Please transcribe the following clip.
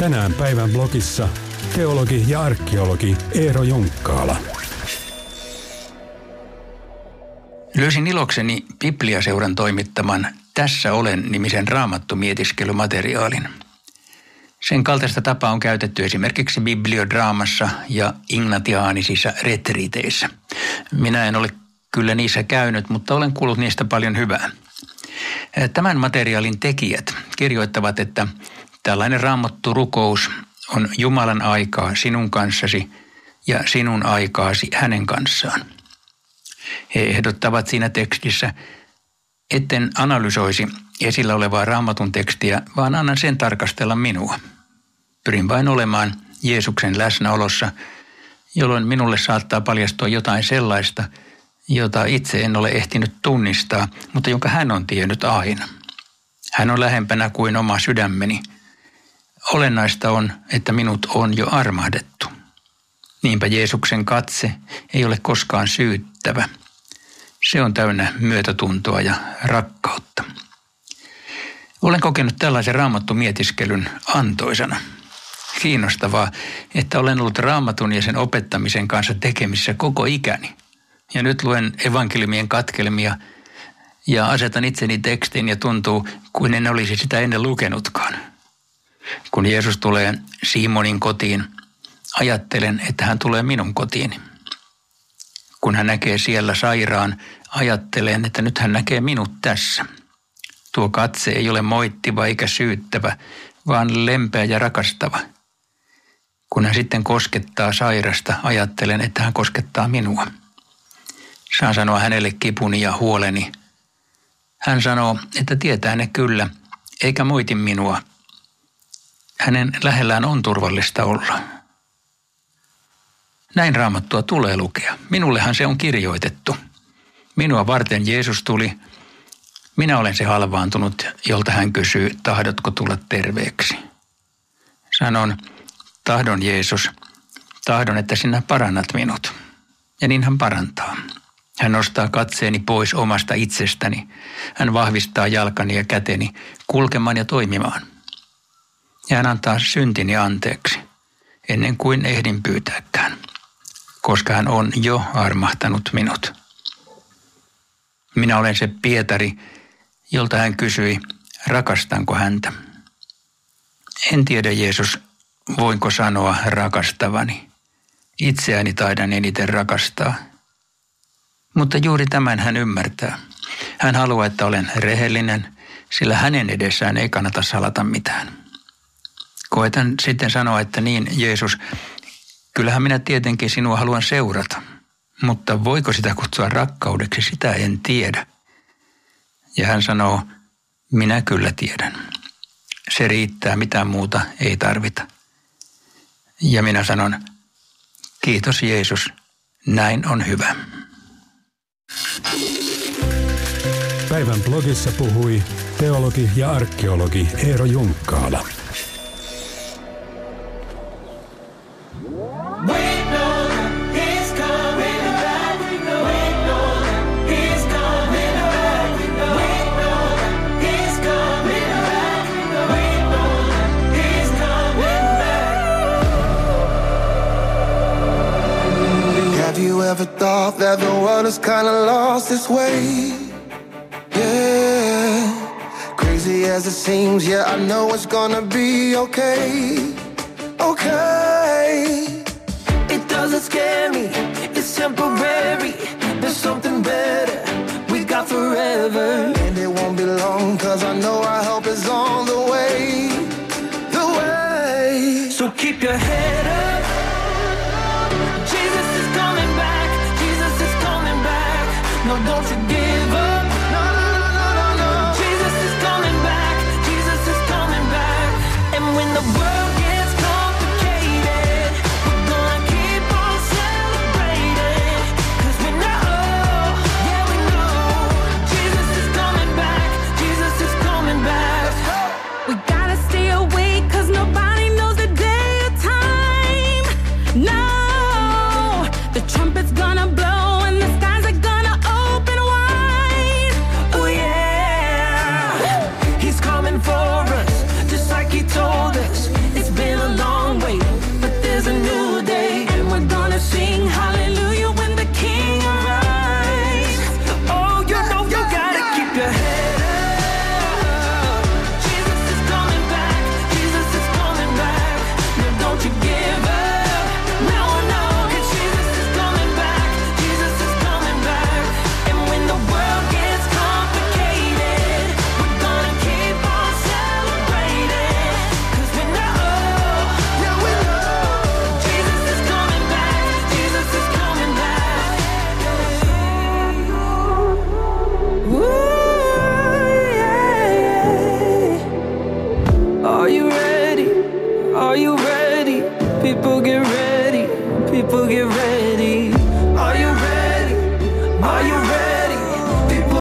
Tänään päivän blogissa teologi ja arkeologi Eero Junkkaala. Löysin ilokseni Bibliaseuran toimittaman Tässä olen -nimisen raamattumietiskelymateriaalin. Sen kaltaista tapaa on käytetty esimerkiksi bibliodraamassa ja ignatiaanisissa retriiteissä. Minä en ole kyllä niissä käynyt, mutta olen kuullut niistä paljon hyvää. Tämän materiaalin tekijät kirjoittavat, että tällainen raamatturukous on Jumalan aikaa sinun kanssasi ja sinun aikaasi hänen kanssaan. He ehdottavat siinä tekstissä, etten analysoisi esillä olevaa raamatun tekstiä, vaan annan sen tarkastella minua. Pyrin vain olemaan Jeesuksen läsnäolossa, jolloin minulle saattaa paljastua jotain sellaista, jota itse en ole ehtinyt tunnistaa, mutta jonka hän on tiennyt aina. Hän on lähempänä kuin oma sydämeni. Olennaista on, että minut on jo armahdettu. Niinpä Jeesuksen katse ei ole koskaan syyttävä. Se on täynnä myötätuntoa ja rakkautta. Olen kokenut tällaisen raamattumietiskely antoisana. Kiinnostavaa, että olen ollut raamatun ja sen opettamisen kanssa tekemissä koko ikäni. Ja nyt luen evankeliumien katkelmia ja asetan itseni tekstiin ja tuntuu, kuin en olisi sitä ennen lukenutkaan. Kun Jeesus tulee Simonin kotiin, ajattelen, että hän tulee minun kotiini. Kun hän näkee siellä sairaan, ajattelen, että nyt hän näkee minut tässä. Tuo katse ei ole moittiva eikä syyttävä, vaan lempeä ja rakastava. Kun hän sitten koskettaa sairasta, ajattelen, että hän koskettaa minua. Saan sanoa hänelle kipuni ja huoleni. Hän sanoo, että tietää ne kyllä, eikä moiti minua. Hänen lähellään on turvallista olla. Näin Raamattua tulee lukea. Minullehan se on kirjoitettu. Minua varten Jeesus tuli. Minä olen se halvaantunut, jolta hän kysyy, tahdotko tulla terveeksi. Sanon, tahdon Jeesus, tahdon, että sinä parannat minut. Ja niin hän parantaa. Hän nostaa katseeni pois omasta itsestäni. Hän vahvistaa jalkani ja käteni kulkemaan ja toimimaan. Ja hän antaa syntini anteeksi, ennen kuin ehdin pyytääkään, koska hän on jo armahtanut minut. Minä olen se Pietari, jolta hän kysyi, rakastanko häntä. En tiedä, Jeesus, voinko sanoa rakastavani. Itseäni taidan eniten rakastaa. Mutta juuri tämän hän ymmärtää. Hän haluaa, että olen rehellinen, sillä hänen edessään ei kannata salata mitään. Koetan sitten sanoa, että niin, Jeesus, kyllähän minä tietenkin sinua haluan seurata, mutta voiko sitä kutsua rakkaudeksi, sitä en tiedä. Ja hän sanoo, minä kyllä tiedän. Se riittää, mitään muuta ei tarvita. Ja minä sanon, kiitos Jeesus, näin on hyvä. Päivän blogissa puhui teologi ja arkeologi Eero Junkkaala. Ever thought that the world is kind of lost its way? Yeah, crazy as it seems, yeah, I know it's gonna be okay. Okay, it doesn't scare me, it's temporary. There's something better we got forever, and it won't be long, cause I know our help is on the way. The way, so keep your head up. Jesus is coming back. Jesus is coming back. No, don't you give up. No, no, no, no, no, no. Jesus is coming back. Jesus is coming back. And when the world